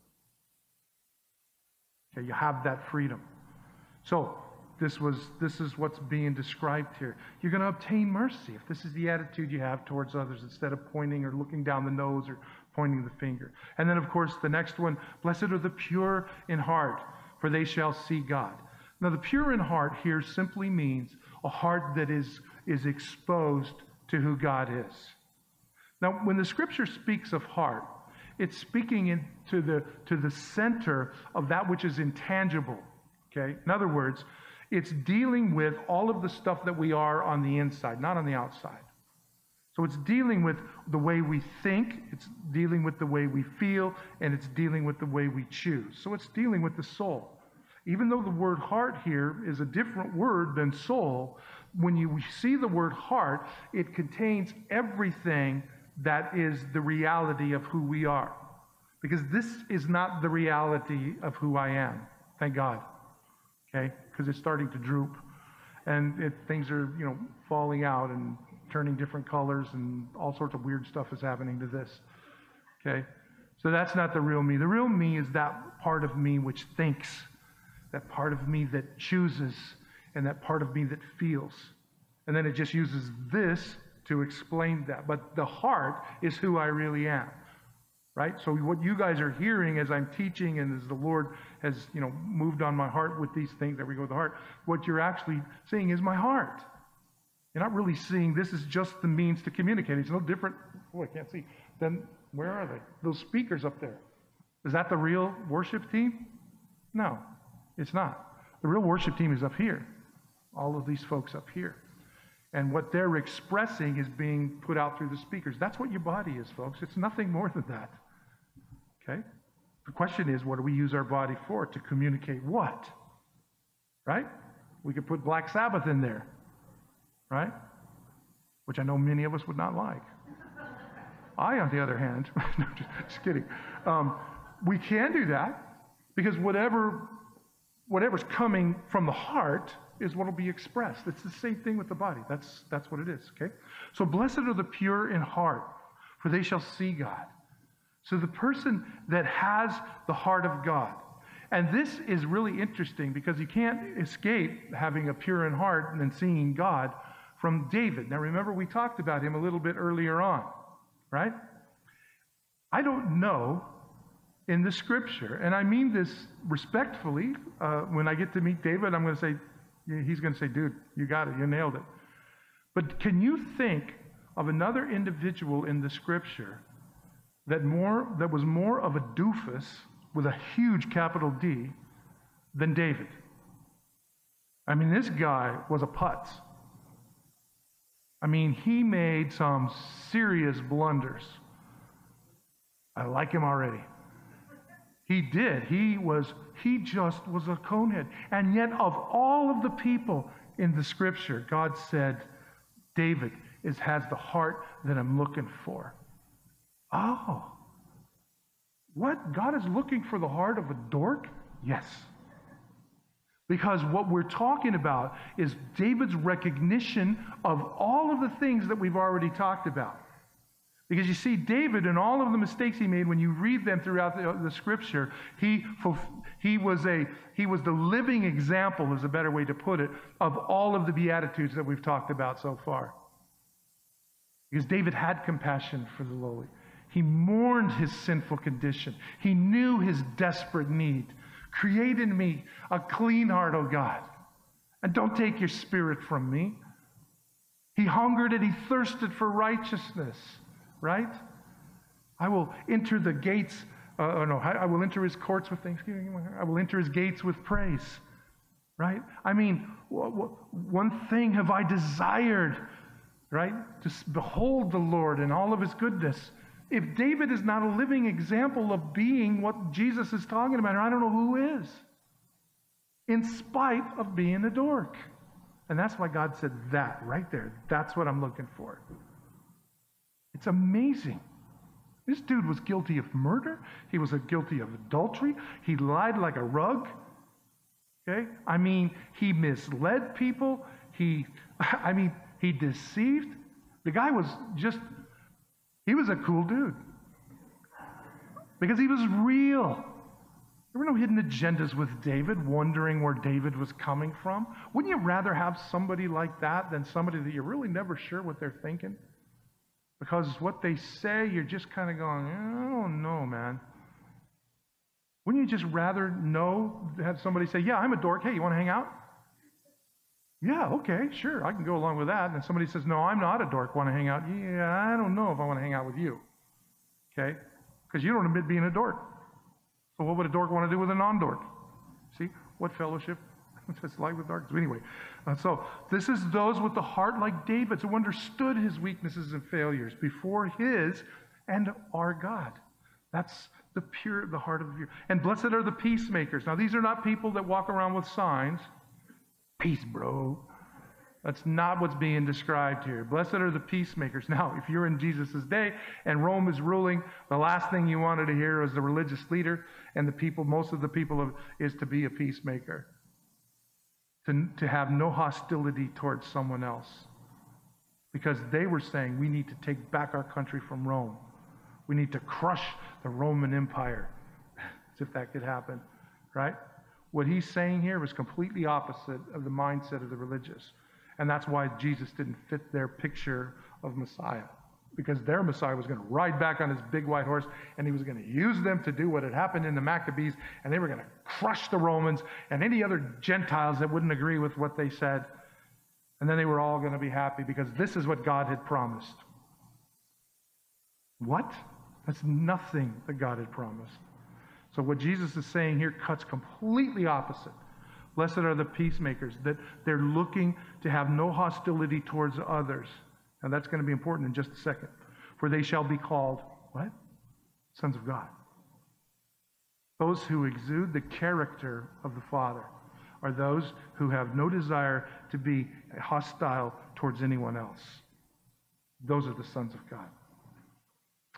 Okay, you have that freedom. So this was this is what's being described here. You're going to obtain mercy if this is the attitude you have towards others instead of pointing or looking down the nose or pointing the finger. And then, of course, the next one, blessed are the pure in heart, for they shall see God. Now, the pure in heart here simply means a heart that is, is exposed to who God is. Now, when the Scripture speaks of heart, it's speaking into the, to the center of that which is intangible, okay? In other words, it's dealing with all of the stuff that we are on the inside, not on the outside. So it's dealing with the way we think, it's dealing with the way we feel, and it's dealing with the way we choose. So it's dealing with the soul. Even though the word heart here is a different word than soul, when you see the word heart, it contains everything that is the reality of who we are. Because this is not the reality of who I am, thank God. Okay? Because it's starting to droop. And it, things are, you know, falling out and turning different colors and all sorts of weird stuff is happening to this. Okay? So that's not the real me. The real me is that part of me which thinks, that part of me that chooses, and that part of me that feels. And then it just uses this to explain that. But the heart is who I really am, right? So what you guys are hearing as I'm teaching and as the Lord has, you know, moved on my heart with these things that we go with the heart, what you're actually seeing is my heart. You're not really seeing this is just the means to communicate. It's no different. Oh, I can't see. Then where are they? Those speakers up there. Is that the real worship team? No, it's not. The real worship team is up here. All of these folks up here. And what they're expressing is being put out through the speakers. That's what your body is, folks. It's nothing more than that. Okay? The question is, what do we use our body for? To communicate what? Right? We could put Black Sabbath in there. Right? Which I know many of us would not like. I, on the other hand, no, just, just kidding. Um, we can do that because whatever, whatever's coming from the heart is what will be expressed. It's the same thing with the body. That's, that's what it is, okay? So blessed are the pure in heart, for they shall see God. So the person that has the heart of God, and this is really interesting because you can't escape having a pure in heart and then seeing God from David. Now remember, we talked about him a little bit earlier on, right? I don't know in the scripture, and I mean this respectfully, uh, when I get to meet David, I'm going to say, he's going to say, dude, you got it, you nailed it. But can you think of another individual in the scripture that more that was more of a doofus with a huge capital D than David? I mean, this guy was a putz. I mean, he made some serious blunders. I like him already. He did. He was, he just was a conehead. And yet, of all of the people in the scripture, God said, David is, has the heart that I'm looking for. Oh. What? God is looking for the heart of a dork? Yes. Because what we're talking about is David's recognition of all of the things that we've already talked about. Because you see, David and all of the mistakes he made, when you read them throughout the, the scripture, he, he, was a, he was the living example, is a better way to put it, of all of the Beatitudes that we've talked about so far. Because David had compassion for the lowly. He mourned his sinful condition. He knew his desperate need. Create in me a clean heart, O God, and don't take your spirit from me. He hungered and he thirsted for righteousness, right? I will enter the gates, uh, oh no, I will enter his courts with thanksgiving. I will enter his gates with praise, right? I mean, one thing have I desired, right? To behold the Lord and all of his goodness. If David is not a living example of being what Jesus is talking about, I don't know who is. In spite of being a dork. And that's why God said that right there. That's what I'm looking for. It's amazing. This dude was guilty of murder. He was guilty of adultery. He lied like a rug. Okay? I mean, he misled people. He, I mean, he deceived. The guy was just... He was a cool dude. Because he was real. There were no hidden agendas with David, wondering where David was coming from. Wouldn't you rather have somebody like that than somebody that you're really never sure what they're thinking? Because what they say, you're just kind of going, I don't know, man. Wouldn't you just rather know, have somebody say, yeah, I'm a dork. Hey, you want to hang out? Yeah, okay, sure, I can go along with that. And then somebody says, no, I'm not a dork, want to hang out? Yeah, I don't know if I want to hang out with you. Okay? Because you don't admit being a dork. So what would a dork want to do with a non-dork? See, what fellowship? It's like with darkness. Anyway, uh, so this is those with the heart like David's who understood his weaknesses and failures before his and our God. That's the pure, the heart of the pure. And blessed are the peacemakers. Now, these are not people that walk around with signs. Peace, bro. That's not what's being described here. Blessed are the peacemakers. Now, if you're in Jesus' day and Rome is ruling, the last thing you wanted to hear as the religious leader and the people, most of the people, of, is to be a peacemaker. To, to have no hostility towards someone else. Because they were saying, we need to take back our country from Rome. We need to crush the Roman Empire. As if that could happen, right? What he's saying here was completely opposite of the mindset of the religious. And that's why Jesus didn't fit their picture of Messiah. Because their Messiah was going to ride back on his big white horse, and he was going to use them to do what had happened in the Maccabees, and they were going to crush the Romans and any other Gentiles that wouldn't agree with what they said. And then they were all going to be happy because this is what God had promised. What? That's nothing that God had promised. So what Jesus is saying here cuts completely opposite. Blessed are the peacemakers, that they're looking to have no hostility towards others. And that's going to be important in just a second. For they shall be called, what? Sons of God. Those who exude the character of the Father are those who have no desire to be hostile towards anyone else. Those are the sons of God.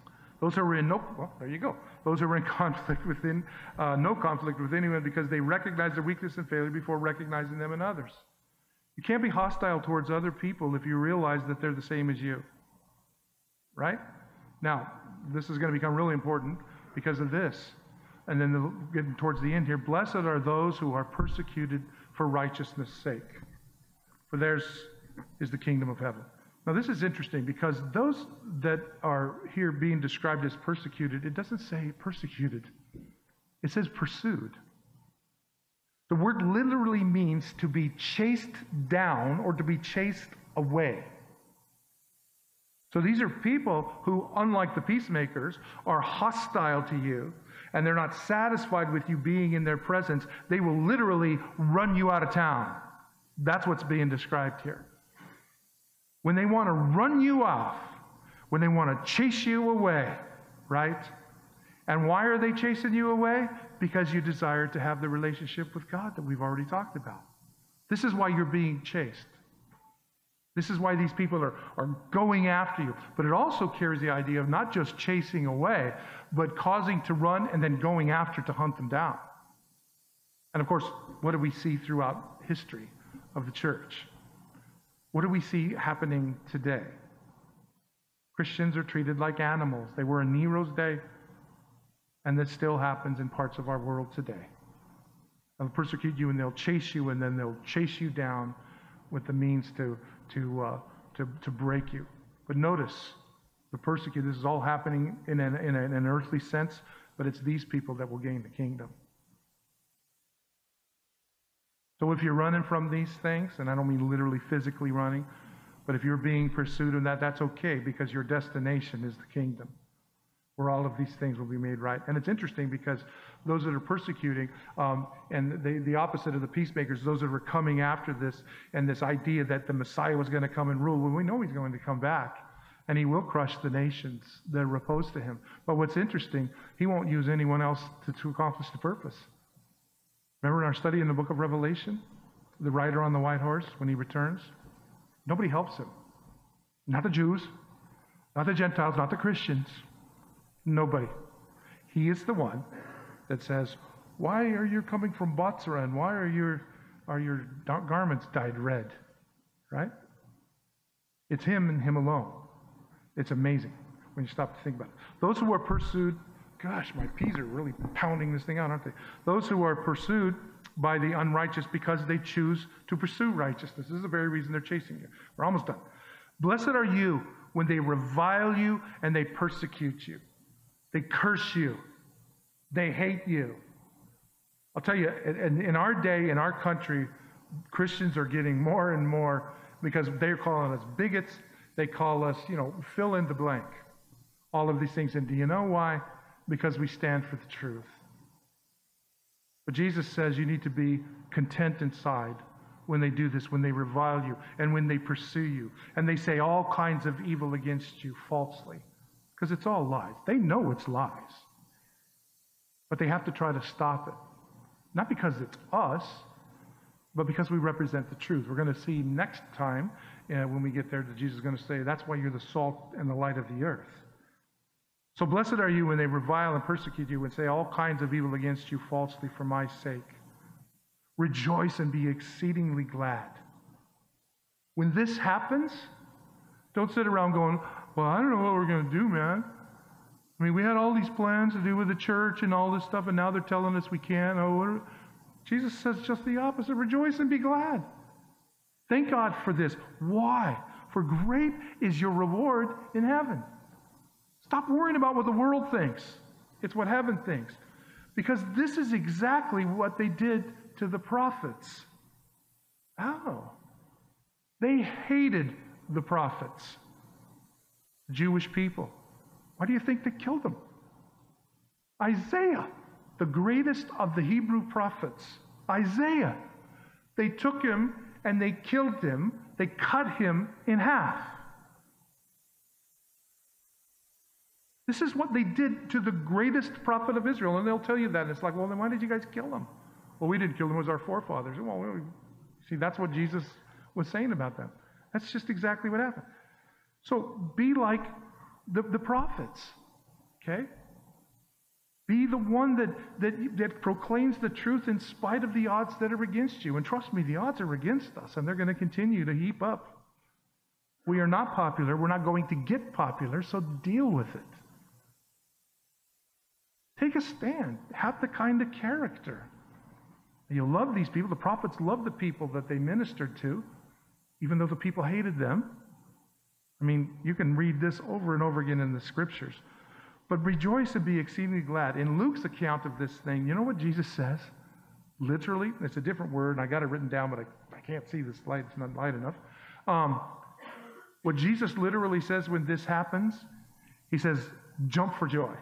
Those who are in no, well, there you go. Those who are in conflict within, uh, no conflict with anyone because they recognize their weakness and failure before recognizing them in others. You can't be hostile towards other people if you realize that they're the same as you. Right? Now, this is going to become really important because of this. And then the, getting towards the end here, blessed are those who are persecuted for righteousness' sake, for theirs is the kingdom of heaven. Now, this is interesting because those that are here being described as persecuted, it doesn't say persecuted. It says pursued. The word literally means to be chased down or to be chased away. So these are people who, unlike the peacemakers, are hostile to you, and they're not satisfied with you being in their presence. They will literally run you out of town. That's what's being described here. When they want to run you off, when they want to chase you away, right? And why are they chasing you away? Because you desire to have the relationship with God that we've already talked about. This is why you're being chased. This is why these people are, are going after you. But it also carries the idea of not just chasing away, but causing to run and then going after to hunt them down. And of course, what do we see throughout history of the church? What do we see happening today? Christians are treated like animals. They were in Nero's day, and this still happens in parts of our world today. They'll persecute you, and they'll chase you, and then they'll chase you down with the means to, to, uh, to, to break you. But notice, the persecuted, this is all happening in an, in an, in an earthly sense, but it's these people that will gain the kingdom. So if you're running from these things, and I don't mean literally physically running, but if you're being pursued in that, that's okay because your destination is the kingdom where all of these things will be made right. And it's interesting because those that are persecuting, um, and the, the opposite of the peacemakers, those that are coming after this and this idea that the Messiah was going to come and rule, well, we know he's going to come back and he will crush the nations that are opposed to him. But what's interesting, he won't use anyone else to, to accomplish the purpose. Remember in our study in the book of Revelation, the rider on the white horse, when he returns? Nobody helps him. Not the Jews, not the Gentiles, not the Christians. Nobody. He is the one that says, why are you coming from Bozrah, and why are your, are your garments dyed red? Right? It's him and him alone. It's amazing when you stop to think about it. Those who are pursued, gosh, my peas are really pounding this thing out, aren't they? Those who are pursued by the unrighteous because they choose to pursue righteousness. This is the very reason they're chasing you. We're almost done. Blessed are you when they revile you and they persecute you. They curse you. They hate you. I'll tell you, in, in our day, in our country, Christians are getting more and more because they're calling us bigots. They call us, you know, fill in the blank. All of these things. And do you know why? Because we stand for the truth. But Jesus says you need to be content inside when they do this, when they revile you, and when they pursue you, and they say all kinds of evil against you falsely. Because it's all lies. They know it's lies. But they have to try to stop it. Not because it's us, but because we represent the truth. We're going to see next time, uh, when we get there, that Jesus is going to say, that's why you're the salt and the light of the earth. So blessed are you when they revile and persecute you and say all kinds of evil against you falsely for my sake. Rejoice and be exceedingly glad. When this happens, don't sit around going, well, I don't know what we're going to do, man. I mean, we had all these plans to do with the church and all this stuff, and now they're telling us we can't. Oh, what are... Jesus says just the opposite. Rejoice and be glad. Thank God for this. Why? For great is your reward in heaven. Stop worrying about what the world thinks. It's what heaven thinks. Because this is exactly what they did to the prophets. Oh. They hated the prophets, the Jewish people. Why do you think they killed them? Isaiah, the greatest of the Hebrew prophets, Isaiah, they took him and they killed him. They cut him in half. This is what they did to the greatest prophet of Israel. And they'll tell you that. And it's like, well, then why did you guys kill him? Well, we didn't kill them. It was our forefathers. Well, we, see, that's what Jesus was saying about them. That's just exactly what happened. So be like the, the prophets. Okay? Be the one that, that, that proclaims the truth in spite of the odds that are against you. And trust me, the odds are against us, and they're going to continue to heap up. We are not popular. We're not going to get popular, so deal with it. Take a stand. Have the kind of character. You'll love these people. The prophets loved the people that they ministered to, even though the people hated them. I mean, you can read this over and over again in the scriptures. But rejoice and be exceedingly glad. In Luke's account of this thing, you know what Jesus says? Literally, it's a different word, and I got it written down, but I, I can't see this light. It's not light enough. Um, what Jesus literally says when this happens, he says, jump for joy.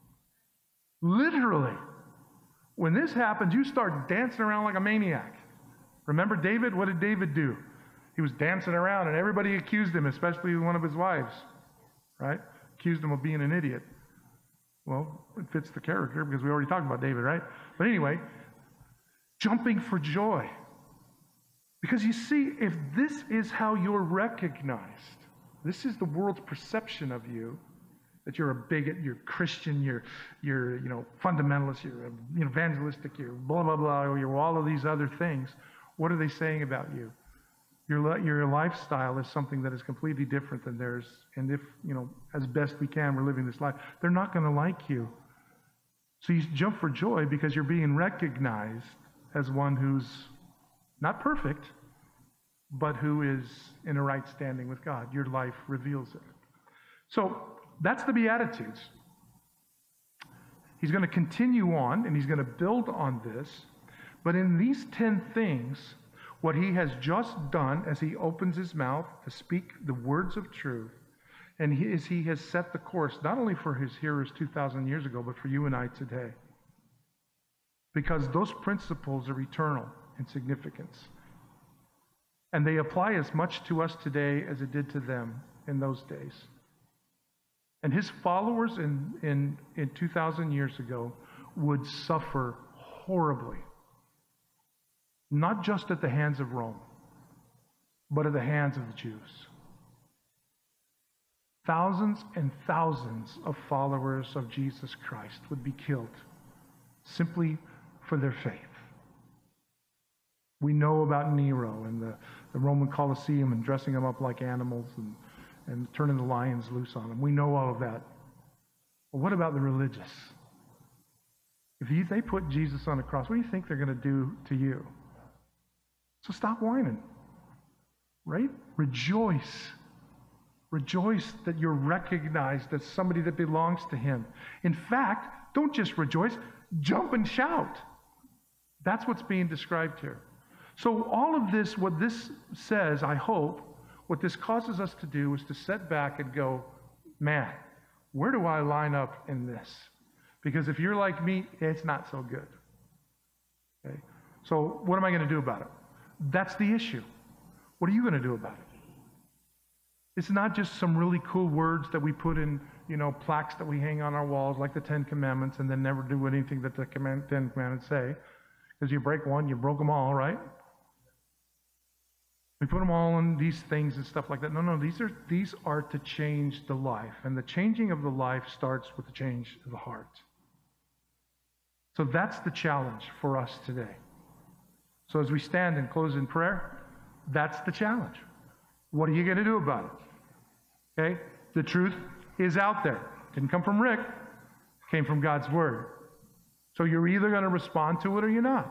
Literally. When this happens, you start dancing around like a maniac. Remember David? What did David do? He was dancing around, and everybody accused him, especially one of his wives, right? Accused him of being an idiot. Well, it fits the character because we already talked about David, right? But anyway, jumping for joy. Because you see, if this is how you're recognized, this is the world's perception of you, that you're a bigot, you're Christian, you're, you're you know, fundamentalist, you're you know, evangelistic, you're blah, blah, blah, or you're all of these other things, what are they saying about you? Your, your lifestyle is something that is completely different than theirs. And if, you know, as best we can, we're living this life, they're not going to like you. So you jump for joy because you're being recognized as one who's not perfect, but who is in a right standing with God. Your life reveals it. So that's the Beatitudes. He's going to continue on, and he's going to build on this. But in these ten things, what he has just done as he opens his mouth to speak the words of truth, and he, is he has set the course, not only for his hearers two thousand years ago, but for you and I today. Because those principles are eternal in significance. And they apply as much to us today as it did to them in those days. And his followers in, in, in two thousand years ago would suffer horribly. Not just at the hands of Rome, but at the hands of the Jews. Thousands and thousands of followers of Jesus Christ would be killed simply for their faith. We know about Nero and the, the Roman Colosseum and dressing them up like animals and, and turning the lions loose on them. We know all of that. But what about the religious? If you, they put Jesus on a cross, what do you think they're going to do to you? So stop whining, right? Rejoice. Rejoice that you're recognized as somebody that belongs to him. In fact, don't just rejoice, jump and shout. That's what's being described here. So all of this, what this says, I hope, what this causes us to do is to sit back and go, man, where do I line up in this? Because if you're like me, it's not so good. Okay? So what am I going to do about it? That's the issue. What are you going to do about it? It's not just some really cool words that we put in, you know, plaques that we hang on our walls like the Ten Commandments and then never do anything that the command, Ten Commandments say. Because you break one, you broke them all, right? We put them all in these things and stuff like that. No, no, these are, these are to change the life. And the changing of the life starts with the change of the heart. So that's the challenge for us today. So as we stand and close in prayer, that's the challenge. What are you going to do about it? Okay? The truth is out there. It didn't come from Rick. It came from God's Word. So you're either going to respond to it or you're not.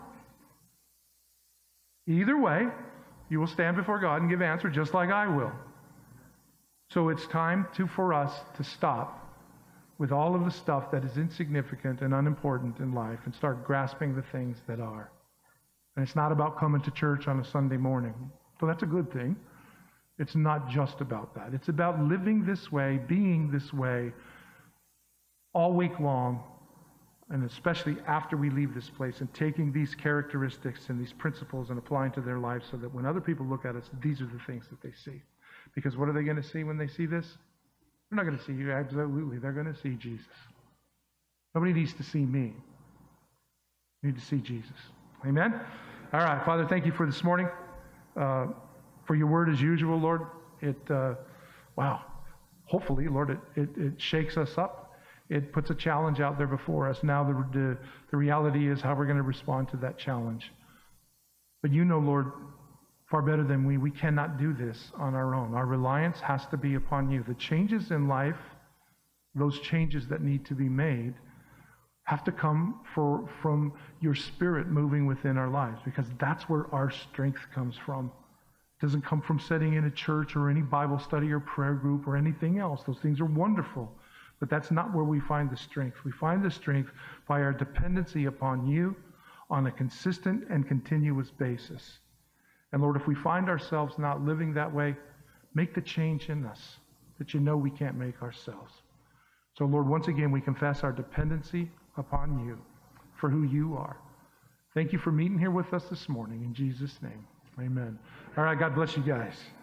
Either way, you will stand before God and give answer just like I will. So it's time to, for us to stop with all of the stuff that is insignificant and unimportant in life and start grasping the things that are. And it's not about coming to church on a Sunday morning. So that's a good thing. It's not just about that. It's about living this way, being this way all week long, and especially after we leave this place, and taking these characteristics and these principles and applying to their lives so that when other people look at us, these are the things that they see. Because what are they going to see when they see this? They're not going to see you, absolutely. They're going to see Jesus. Nobody needs to see me. You need to see Jesus. Amen? All right, Father, thank you for this morning, uh, for your word as usual, Lord. It, uh, wow, hopefully, Lord, it, it, it shakes us up. it puts a challenge out there before us. Now the, the, the reality is how we're going to respond to that challenge. But you know, Lord, far better than we, we cannot do this on our own. Our reliance has to be upon you. The changes in life, those changes that need to be made, have to come for, from your Spirit moving within our lives, because that's where our strength comes from. It doesn't come from sitting in a church or any Bible study or prayer group or anything else. Those things are wonderful, but that's not where we find the strength. We find the strength by our dependency upon you on a consistent and continuous basis. And Lord, if we find ourselves not living that way, make the change in us that you know we can't make ourselves. So Lord, once again, we confess our dependency upon you for who you are. Thank you for meeting here with us this morning. In Jesus' name, amen. All right, God bless you guys.